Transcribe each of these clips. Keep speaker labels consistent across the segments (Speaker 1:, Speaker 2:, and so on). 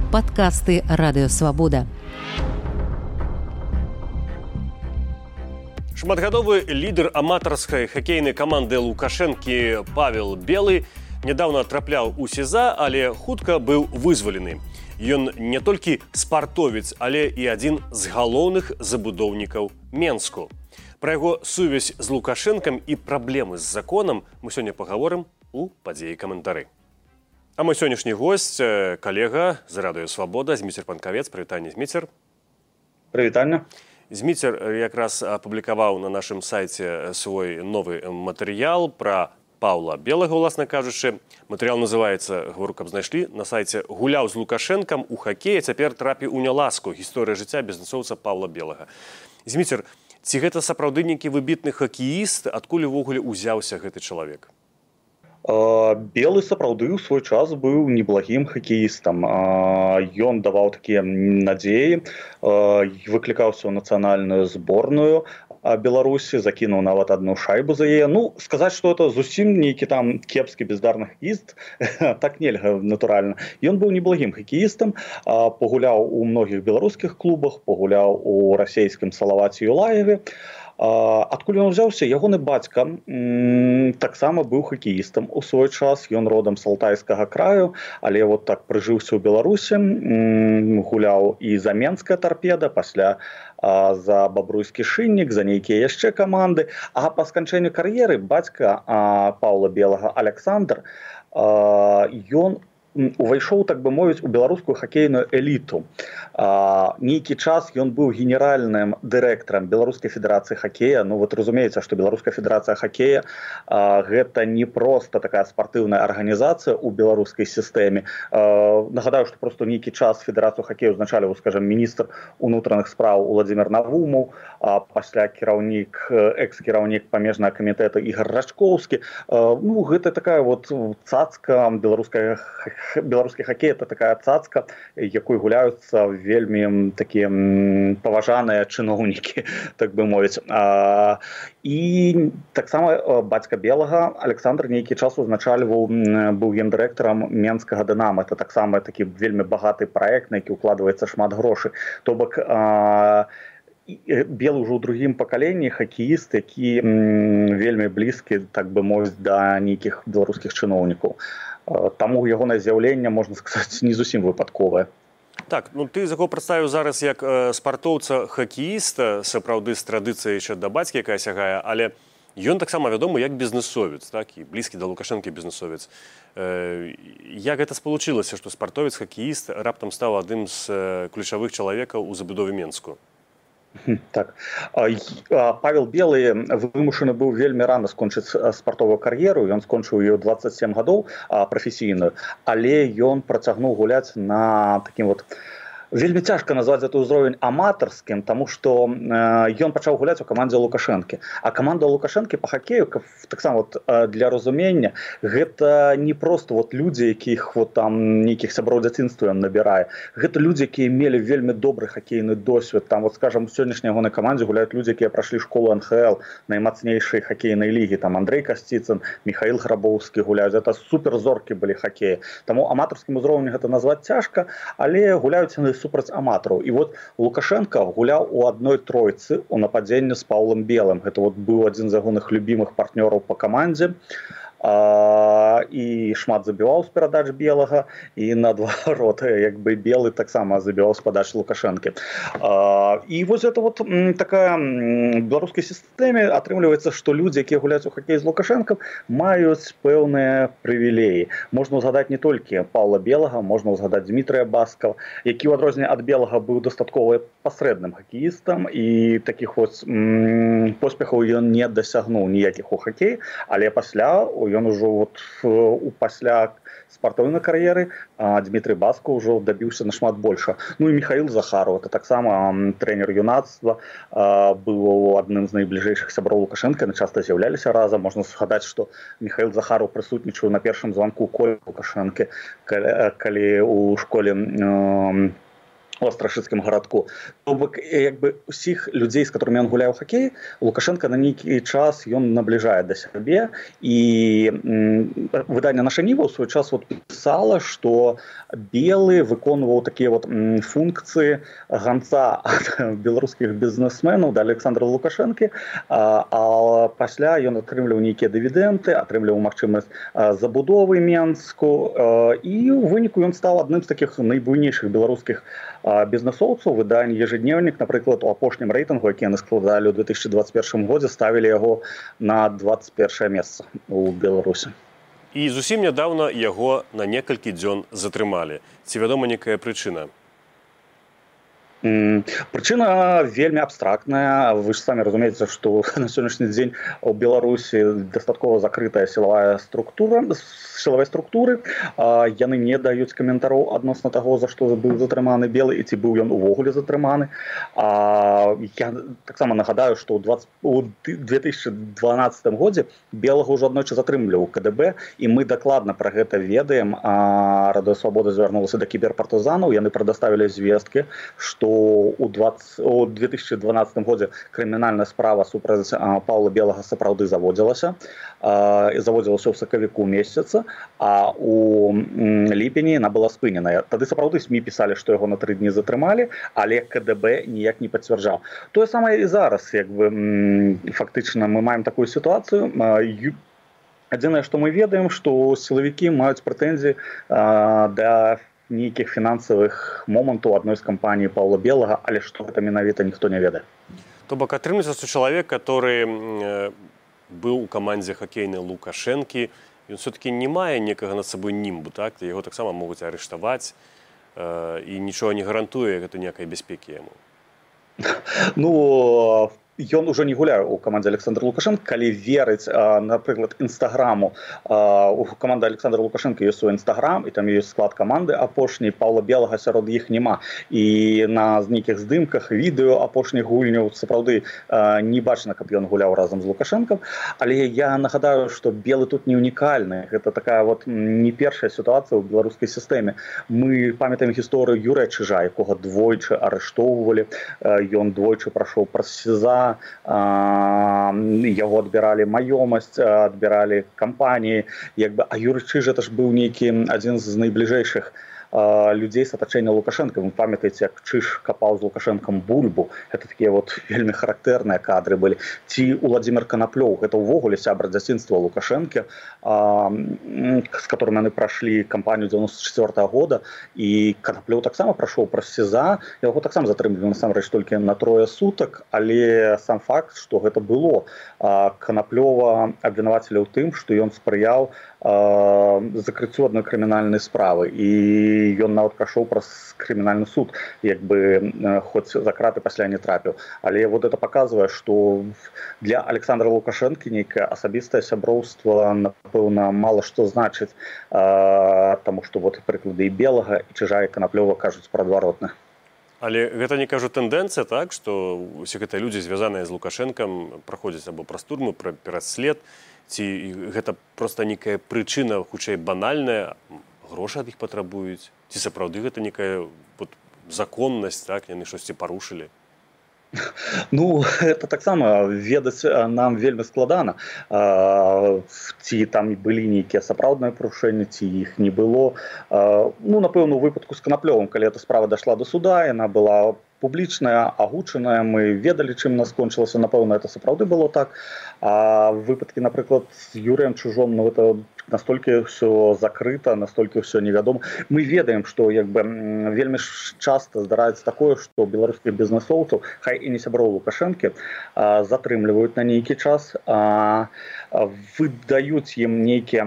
Speaker 1: Падкасты Радыёвабода.
Speaker 2: Шматгадовы лідар аматарскай хакейнай каманды Лукашэнкі Павел Белы нядаўна трапляў у СІЗА, але хутка быў вызвалены. Ён не толькі спартовец, але і адзін з галоўных забудоўнікаў Менску. Пра яго сувязь з Лукашэнкам і праблемы з законам мы сёння пагаворым у падзеі каментары. А мой сённяшні госць, калега з Радыёвабода, Зміцер Панкавец. Прывітанне, Зміцер.
Speaker 3: Прывітанне.
Speaker 2: Зміцер якраз апублікаваў на нашым сайце свой новы матэрыял пра Паўла Белага, уласна кажучы. Матэрыял называецца, говорю, каб знайшлі, на сайце «Гуляў з Лукашэнкам у хакеі, цяпер трапіў у няласку. Гісторыя жыцця бізнэсоўца Паўла Белага». Зміцер, ці гэта сапраўды нейкі выбітны хакеіст, адкуль увогуле узяўся гэты чалавек?
Speaker 3: Белы сапраўды ў свой час быў неблагім хакеістам. Ён даваў такія надзеі, выклікаўся ў нацыянальную зборную Беларусі, закінуў нават одну шайбу за яе. Ну, сказаць, што это зусім нейкі там кепскі бездарны хакеіст, так нельга, натуральна. Ён быў неблагім хакеістам, пагуляў у многіх беларускіх клубах, пагуляў у расейскім Салаваце Юлаеве. Адкуль ён узяўся? Ягоны бацька таксама быў хакеістам у свой час. Ён родам з Алтайскага краю, але вот так прыжыўся ў Беларусі, гуляў і за Менская Торпеда, пасля за Бабруйскі Шыннік, за нейкія яшчэ каманды. А па сканчэнню кар'еры бацька Паўла Белага Александр, ён увайшоў, так бы мовіць, у беларускую хакейную эліту. Нейкі час ён быў генеральным дырэктарам Беларускай федэрацыі хакея. Ну, вот разумееце, што Беларуская федэрацыя хакея гэта не проста такая спартыўная арганізацыя ў беларускай сістэме. Нагадаю, што просто нейкі час федэрацыю хакею узначаліваў, скажем, міністр унутраных спраў Уладзімір Навумаў, пасля кіраўнік, экс-кіраўнік памежнага камітэта Ігар Рачкоўскі. Ну, гэта такая вот цацка беларускі хакей, это такая цацка, якой гуляюцца вельмі такія паважаныя чыноўнікі, так бы мовіць. І таксама бацька Белага Александр нейкі час узначальваў, быў гендырэктарам Менскага Дынамо. Это таксама такі вельмі багаты праект, на які укладваецца шмат грошай. То бок Белы ўжо ў другім пакаленні хакеіст, які вельмі блізкі, так бы мовіць, да нейкіх беларускіх чыноўнікаў. Таму ягонае з'яўленне, можна сказаць, не зусім выпадковае.
Speaker 2: Так, ну ты яго прадставіў зараз як спартоўца-хакеіста, сапраўды з традыцыяй яшчэ да бацькі, якая сягае, але ён таксама вядомы як бізнэсовец, так, і блізкі да Лукашэнкі бізнэсовец. Як гэта спалучылася, што спартовец-хакеіст раптам стаў адным з ключавых чалавекаў у забудове Менску?
Speaker 3: Так. Павел Белы вымушаны быў вельмі рана скончыць спартовую кар'еру. Ён скончыў ее 27 гадоў прафесійную, але ён працягнуў гуляць на такім вот... Вельмі цяжка назваць гэты ўзровень аматарскім, таму што ён пачаў гуляць у камандзе Лукашэнкі. А каманда Лукашэнкі па хакею, таксама вот, для разумення, гэта не проста вот людзі, якіх вот там нейкіх сяброў дзяцінства ён набірае. Гэта людзі, якія мелі вельмі добры хакейны досвед. Там, вот, скажам, у сённяшняй ягонай камандзе гуляюць людзі, якія прайшлі школу НХЛ, наймацнейшай хакейнай лігі. Там Андрэй Касціцын, Міхаіл Грабоўскі гуляюць. Гэта суперзоркі былі хакеі. Таму аматарскім узроўнем гэта назваць цяжка, але гуляюць яны супраць аматараў. І вот Лукашенко гуляў у адной тройцы у нападзенні з Паўлам Белым. Гэта вот быў адзін з ягоных любімых партнёраў па камандзе. І шмат забіваў з перадач Белага, і наадварот, як бы Белы таксама забіваў з падач Лукашэнкі. І вось гэта вот такая беларускай сістэме атрымліваецца, што людзі, якія гуляюць у хакей з Лукашэнкам, маюць пэўныя прывілеі. Можна ўзгадаць не толькі Паўла Белага, можна ўзгадаць Дмітрыя Баскова, які ў адрозненне ад Белага быў дастаткова пасрэдным хакеістам, і такіх вот поспехаў ён не дасягнуў ніякіх у хакеі, але пасля ён ужо вот пасля спартыўнай кар'еры Дмітрый Басков ўжо дабіўся нашмат больша. Ну і Міхаіл Захараў, это таксама трэнер юнацтва, быў адным з найбліжэйшых сяброў Лукашэнка, яны часта з'яўляліся разам. Можна згадаць, што Міхаіл Захараў прысутнічаў на першым званку Колі Лукашэнкі, калі ў школе у астраханскім гарадку. То бок як бы усіх людзей, з которымі ён гуляе ў хакей, Лукашенко на нейкі час ён набліжае да сябе, і выданне «Наша Ніва» ў свой час пісала, што Белы выконваў такія функцыі ганца ад беларускіх бізнесменаў да Александра Лукашэнкі, а пасля ён атрымліваў нейкія дывідэнды, атрымліваў магчымасць забудовы Менску, і ў выніку ён стаў адным з такіх найбуйнейшых беларускіх бізнесоўцаў. Выданне «Ежедневник», напрыклад, у апошнім рэйтынгу, які яны складалі ў 2021 годзе, ставілі яго на 21 месца ў Беларусі.
Speaker 2: І зусім нядаўна яго на некалькі дзён затрымалі. Ці вядома некая прычына?
Speaker 3: Прычына вельмі абстрактная. Вы ж самі разумееце, што на сённяшні дзень у Беларусі дастаткова закрытая сілавая структура, сілавай структуры. Яны не даюць каментароў адносна таго, за што быў затрыманы Белы і ці быў ён увогуле затрыманы. Я таксама нагадаю, што ў 2012 годзе Белага ўжо аднойчы затрымліваў КДБ, і мы дакладна пра гэта ведаем. Радыё Свабода звярнулася да кіберпартызанаў, яны прадаставілі звесткі, што у 2012 годзе крымінальная справа супраць Паўла Белага сапраўды заводзілася ў сакавіку месяца, а у ліпені яна была спыненая. Тады сапраўды СМІ пісалі, што яго на 3 дні затрымалі, але КДБ ніяк не пацвярджаў. Тое самае і зараз, фактычна мы маем такую сітуацыю. Адзінае, што мы ведаем, што сілавікі маюць прэтэнзіі да нейкіх фінансавых момантаў адной з кампаній Паўла Белага, але што гэта менавіта, ніхто не ведае.
Speaker 2: То бок атрымліваецца, што чалавек, который быў у камандзе хакейнай Лукашэнкі, ён все-таки не мае некага над сабой німбу, так? Яго таксама могуць арыштаваць, і нічога не гарантуе гэта ніякай бяспекі яму.
Speaker 3: Ну, ён ужо не гуляе ў камандзе Александра Лукашенко, калі верыць, напрыклад, інстаграму. У каманды Александра Лукашенко ёсць свой інстаграм, і там ёсць склад каманды апошняй, Паўла Белага сярод іх няма. І на нейкіх здымках, відэо апошніх гульняў сапраўды не бачна, каб ён гуляў разам з Лукашенком. Але я нагадаю, што Белы тут не унікальны. Гэта такая не першая сітуацыя ў беларускай сістэме. Мы памятаем гісторыю Юрыя Чыжа, якога двойчы арыштоўвалі. Ён двойчы прайшоў праз СІЗА, яго адбіралі маёмасць, адбіралі кампаніі, а Юрый Чыж это ж быў нейкі адзін з найбліжэйшых людзей з атачэння Лукашенка. Вы памятаеце, як Чыж капаў з Лукашенком бульбу. Гэта такія вельмі характэрныя кадры былі. Ці Уладзімір Канаплёў, гэта ўвогуле сябра дзяцінства Лукашэнкі, з которым яны прайшлі кампанію 94 года, і Канаплёў таксама прайшоў праз СІЗА, яго таксама затрымлівалі насамрэч толькі на 3 сутак, але сам факт, што гэта было. Канаплёва абвінавацілі ў тым, што ён спрыяў закрыццю адной крымінальнай справы, і ён нават прайшоў праз крымінальны суд, хоць за краты пасля не трапіў. Але это паказвае, што для Александра Лукашэнкі нейкае асабістае сяброўства, напэўна, мала што значыць, таму што прыклады і Белага, і Чыжа, і Канаплёва кажуць пра адваротна.
Speaker 2: Але гэта не кажу тэндэнцыя, так, што усе гэтыя людзі, звязаныя з Лукашэнкам, праходзяць або праз турму, праз след, ці гэта проста нейкая прычына, хутчэй банальная, грошы ад іх патрабуюць, ці сапраўды гэта нейкая законнасць, так, яны штосьці парушылі?
Speaker 3: Ну, это таксама ведаць нам вельмі складана. Ці там былі нейкія сапраўдныя парушэнні, ці іх не было. Ну, напэўна, у выпадку з Канаплёвым, калі эта справа дайшла да суда, яна была публічная, агучаная, мы ведалі, чым нас скончылася, напэўна, это сапраўды было так. А в выпадкі, напрыклад, з Юрыем Чыжом, это настолькі ўсё закрыта, настолькі ўсё невядома. Мы ведаем, што вельмі часта здараецца такое, што беларускіх бізнесоўцаў, хай і не сяброў Лукашэнкі, затрымліваюць на нейкі час, выдаюць ім нейкія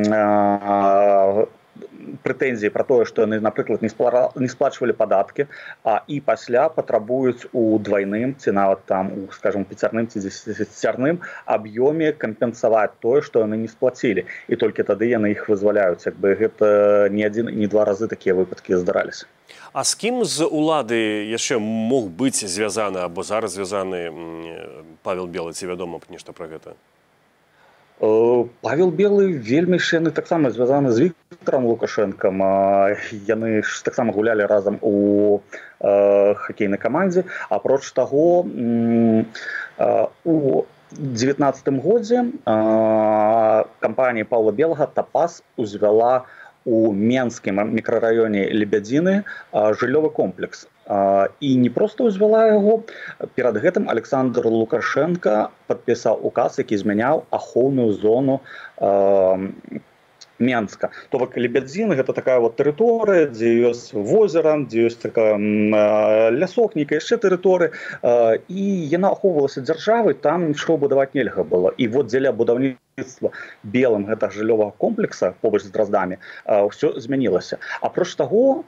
Speaker 3: прэтэнзіі пра тое, што яны, напрыклад, не сплачвалі падаткі, і пасля патрабуюць у двайным, ці нават там, скажем, 5-цярным ці 10-цярным аб'ёме кампенсаваць тое, што яны не сплацілі. І толькі тады яны іх вызваляюць. Гэта не адзін, не два разы такія выпадкі здараліся.
Speaker 2: А з кім з улады яшчэ мог быць звязаны або зараз звязаны Павел Белы, ці вядома нешта пра гэта?
Speaker 3: Павел Белы вельмі яны таксама звязаны з Віктором Лукашенком. Яны ж таксама гулялі разам у хакейнай камандзе. Апроч таго, у 2019 годзе кампанія Паўла Белага «Тапас» узвяла у Менскім мікрараёне Лебядзіны жыллёвы комплекс. І не проста ўзвяла яго. Перад гэтым Александр Лукашенко падпісаў указ, які змяняў ахоўную зону Менска. То бок Лебядзіны гэта такая вот тэрыторыя, дзе ёсць возера, дзе ёсць такая лясок, нейкая яшчэ тэрыторыя, і яна ахоўвалася дзяржавай, там нічого будаваць нельга было. І вот дзеля будаўніцтва Белым гэтага жыллёвага комплекса побач з Драздамі ўсё змянілася. Апроч таго,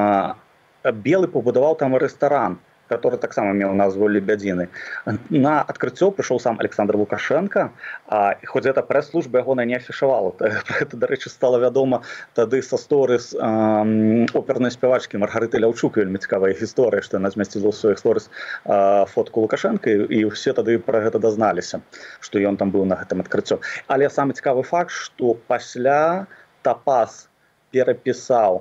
Speaker 3: Белы пабудаваў там рэстаран, который таксама меў назву Лебядзіны. На адкрыццё прыйшоў сам Александр Лукашенко, хоць гэта прэс-служба ягона не афішавала. Пра гэта, дарэчы, стала вядома тады са сторыс опернай спявачкі Маргарыты Ляўчук. Вельмі цікавая гісторыя, што яна змясціла ў сваіх сторыс фотку Лукашенка, і ўсе тады пра гэта дазналіся, што ён там быў на гэтым адкрыццё. Але самы цікавы факт, што пасля «Тапас» перапісаў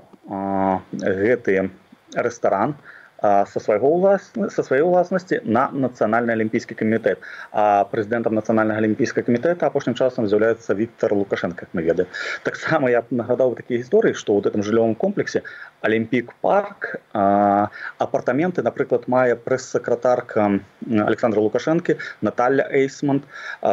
Speaker 3: гэты рэстаран со сваёй уласнасці на Нацыянальны алімпійскі камітэт. А прэзідэнтам Нацыянальнага алімпійскага камітэта апошнім часам з'яўляецца Віктор Лукашенко, як мы ведаем. Таксама я нагадаў такія гісторыі, што ў гэтым жыллёвым комплексе Алімпік парк, апартаменты, напрыклад, мае прэс-сакратарка Александра Лукашенкі Наталья Эйсмонт,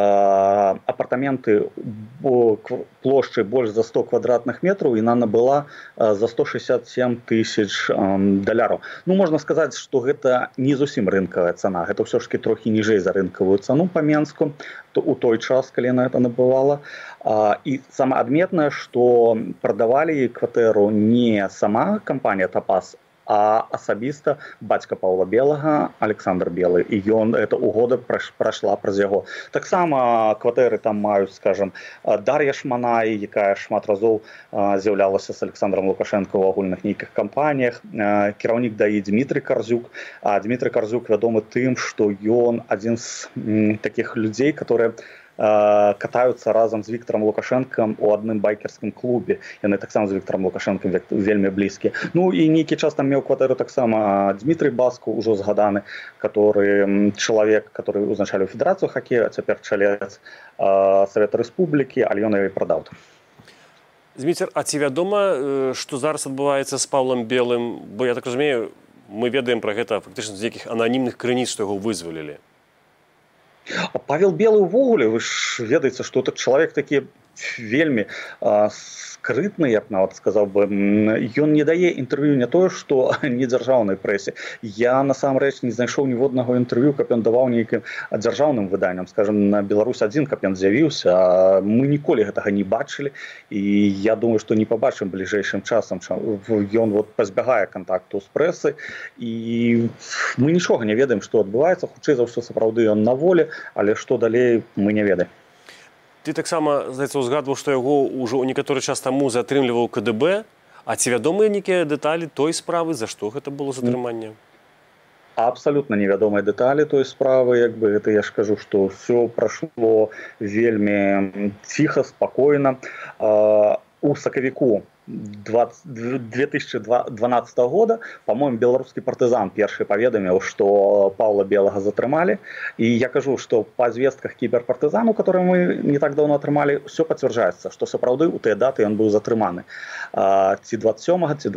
Speaker 3: апартаменты плошчай больш за 100 квадратных метраў, і яна набыла за 167 тысяч даляраў. Ну, можна сказаць, што гэта не зусім рынкавая цана, гэта ўсё ж таки трохі ніжэй за рынкавую цану па Менску у той час, калі яна гэта набывала. І самае адметнае, што прадавалі кватэру не сама кампанія «Тапас», а асабіста бацька Паўла Белага Александр Белы, і эта угода прайшла праз яго. Таксама кватэры там маюць, скажем, Дар'я Шманай, якая шмат разоў з'яўлялася з Александром Лукашенко ў агульных нейкіх кампаніях, кіраўнік ДАІ Дмітрый Карзюк. Дмітрый Карзюк вядомы тым, што ён адзін з такіх людзей, которые катаюцца разам з Віктором Лукашенком у адным байкерскім клубе. Яны таксама з Віктором Лукашенком вельмі блізкія. Ну і нейкі час там меў кватэру таксама Дмітрый Баско, ужо згаданы, чалавек, который узначаліў федэрацыю хакею, а цяпер чалец Савета Рэспублікі, але ён яе прадаў.
Speaker 2: Зміцер, а ці вядома, што зараз адбываецца з Паўлам Белым? Бо я так разумею, мы ведаем пра гэта фактычна з нейкіх ананімных крыніц, што яго вызвалілі.
Speaker 3: Павел Белы ўвогуле, вы ж ведаеце, што этот чалавек такі вельмі скрытны, я б нават сказаў бы. Ён не дае інтэрв'ю не тое, што не дзяржаўнай прэсе. Я насамрэч не знайшоў ніводнага інтэрв'ю, каб ён даваў нейкім дзяржаўным выданням, скажем, на Беларусь-1, каб ён з'явіўся. Мы ніколі гэтага не бачылі, і я думаю, што не пабачым бліжэйшым часам. Ён пазбягае кантакту з прэсай, і мы нічога не ведаем, што адбываецца. Хутчэй за ўсё, сапраўды ён на волі, але што далей, мы не ведаем.
Speaker 2: Ты таксама, здаецца, узгадваў, што яго ўжо ў некаторы час таму затрымліваў КДБ. А ці вядомыя нейкія дэталі той справы, за што гэта было затрыманне?
Speaker 3: Абсалютна невядомыя дэталі той справы. Як бы гэта я ж кажу, што ўсё прайшло вельмі ціха, спакойна. У сакавіку 2012 года, по-моему, беларускі партызан першы паведаміў, што Паўла Белага затрымалі. І я кажу, што па звестках кіберпартызану, которые мы не так давно атрымалі, ўсё пацвярджаецца, што сапраўды ў тыя даты ён быў затрыманы. Ці 27-га, ці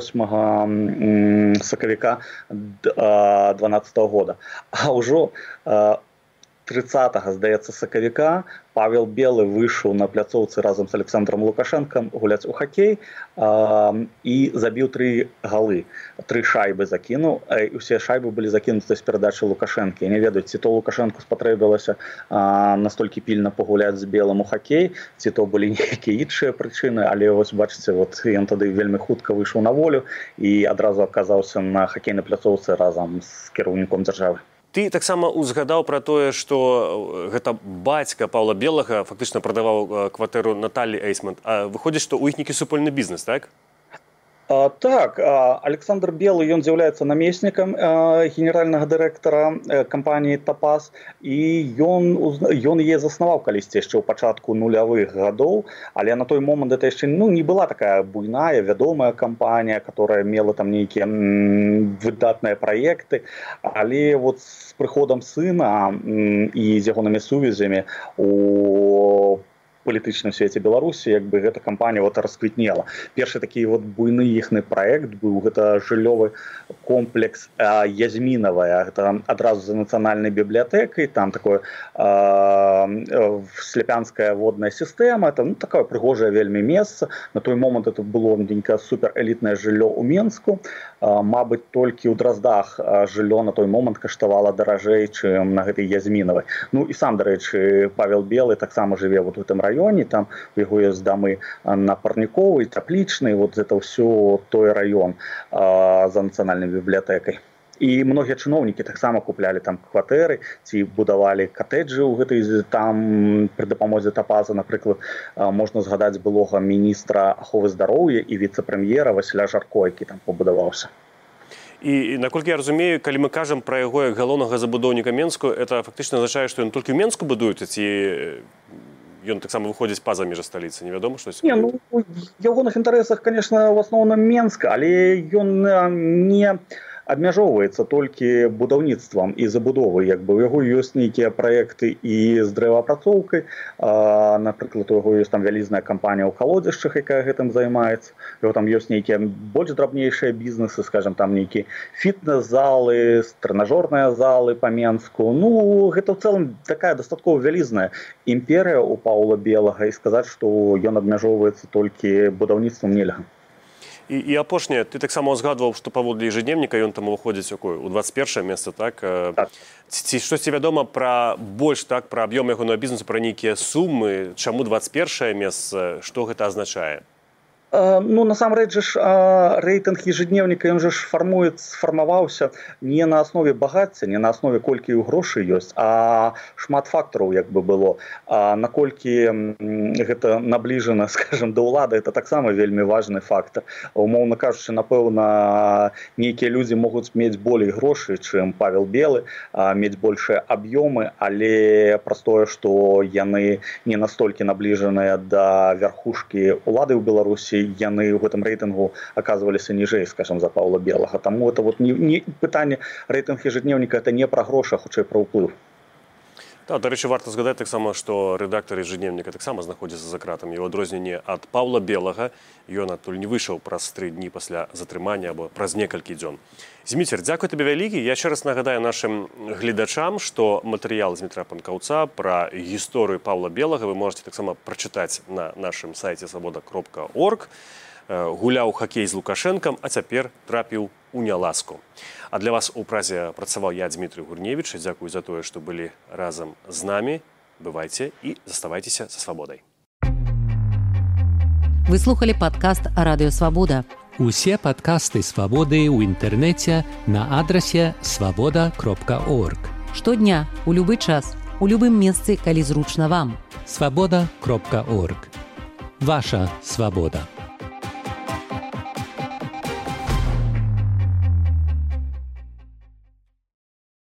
Speaker 3: 28 сакавіка 2012 года. А ўжо 30-го, здаецца, сакавіка Павел Белы выйшаў на пляцоўцы разам з Александром Лукашенком гуляць у хакей і забіў 3 галы. 3 шайбы закінуў, і ўсе шайбы былі закінуты з перадачы Лукашэнкі. Я не ведаю, ці то Лукашенку спатрэбілася настолькі пільна пагуляць з Белым у хакей, ці то былі нейкія іншыя прычыны, але вось бачыце, ён тады вельмі хутка выйшаў на волю і адразу аказаўся на хакейнай пляцоўцы разам з кіраўніком дзяржавы.
Speaker 2: Ты таксама узгадаў пра тое, што гэта бацька Паўла Белага фактычна прадаваў кватэру Наталлі Эйсмонт. А выходзіць, што ў іх нейкі супольны бізнес, так?
Speaker 3: Так, Александр Белы, ён з'яўляецца намеснікам генеральнага дырэктара кампаніі «Топаз», і ён яе заснаваў калісьці яшчэ ў пачатку нулявых гадоў, але на той момант гэта яшчэ не была такая буйная, вядомая кампанія, которая мела там нейкія выдатныя праекты, але вот з прыходам сына і з ягонымі сувязямі у палітычным свеце Беларусі, як бы гэта кампанія вот расквітнела. Першы такі вот буйны іхны праект быў, гэта жыллёвы комплекс Язмінавая, гэта адразу за нацыянальнай бібліятэкай, там такое сляпянская водная сістэма, это такое прыгожае вельмі месца. На той момант это было нейкае суперэлітнае жыллё ў Менску. Мабыць, толькі ў Драздах жыллё на той момант каштавала даражэй, чым на гэтай Язмінавай. Ну і сам, дарэчы, Павел Белы таксама жыве вот у гэтым раёне, там у яго ёсць дамы на Парніковай, Цяплічнай, вот это ўсё той раён за нацыянальнай бібліятэкай. І многія чыноўнікі таксама куплялі там кватэры ці будавалі катэджы ў гэтай там пры дапамозе «Топаза». Напрыклад, можна згадаць былога міністра аховы здароўя і віцэ-прэм'ера Васіля Жарко, які там пабудаваўся.
Speaker 2: І, наколькі я разумею, калі мы кажам пра яго як галоўнага забудоўніка Менску, это фактычна азначае, што ён толькі ў Менску будуецца, ці ён таксама выходзіць па-за межы сталіцы, невядома штось?
Speaker 3: Не, ну, у ягоных інтарэсах, конечно, в асноўным Менск, але ён не абмяжоўваецца толькі будаўніцтвам і забудовай. Як бы у яго ёсць нейкія праекты і з дрэваапрацоўкай. Напрыклад, у яго ёсць там вялізная кампанія ў калодзішчах, якая гэтым займаецца. У яго там ёсць нейкія больш драбнейшыя бізнесы, скажем, там нейкія фітнес-залы, трэнажорныя залы па Менску. Ну, гэта ў цэлым такая дастаткова вялізная імперыя ў Паўла Белага, і сказаць, што ён абмяжоўваецца толькі будаўніцтвам нельга.
Speaker 2: І апошняе, ты таксама узгадваў, што паводле ежедневніка ён там выходзіць у 21-е месца, так?
Speaker 3: Так.
Speaker 2: Ці штосьці вядома пра больш, так, пра аб'ём ягонага бізнесу, пра нейкія сумы, чаму 21-е месца, што гэта азначае?
Speaker 3: Ну, насамрэч ж рэйтынг ежедневніка, ён же ж фармаваўся не на аснове багацця, не на аснове колькі грошай ёсць, а шмат фактараў як бы было. Наколькі гэта набліжана, скажем, да ўлады, это таксама вельмі важны фактар. Умоўна кажучы, напэўна, нейкія людзі могуць мець болей грошай, чым Павел Белы, мець большыя аб'ёмы, але праз тое, што яны не настолькі набліжаныя да вярхушкі ўлады ў Беларусі, яны ў гэтым рэйтынгу аказваліся ніжэй, скажем, за Паўла Белага. Таму это вот не пытанне, рэйтынг ежедневніка, это не пра грошы, а хутчэй пра ўплыў.
Speaker 2: Так, дарэчы, варта згадаць таксама, што рэдактар ежедневніка таксама знаходзіцца за кратамі. У адрозненне ад Паўла Белага, ён адтуль не выйшаў праз 3 дні пасля затрымання або праз некалькі дзён. Зміцер, дзякуй табе вялікі. Я яшчэ раз нагадаю нашым гледачам, што матэрыял Змітра Панкаўца пра гісторыю Паўла Белага вы можаце таксама прачытаць на нашым сайце свабода.орг. Гуляў хакей з Лукашэнкам, а цяпер трапіў у няласку. А для вас у празе працаваў я, Дмітрый Гурневіч. Дзякуй за тое, што былі разам з намі. Бывайце і заставайцеся са свабодай.
Speaker 1: Вы слухали падкаст «Радыё Свабода».
Speaker 4: Усе падкасты «Свабоды» ў інтэрнэце на адрасе свабода.орг.
Speaker 1: Штодня, у любы час, у любым месцы, калі зручна вам.
Speaker 4: Свабода.орг. Ваша свабода.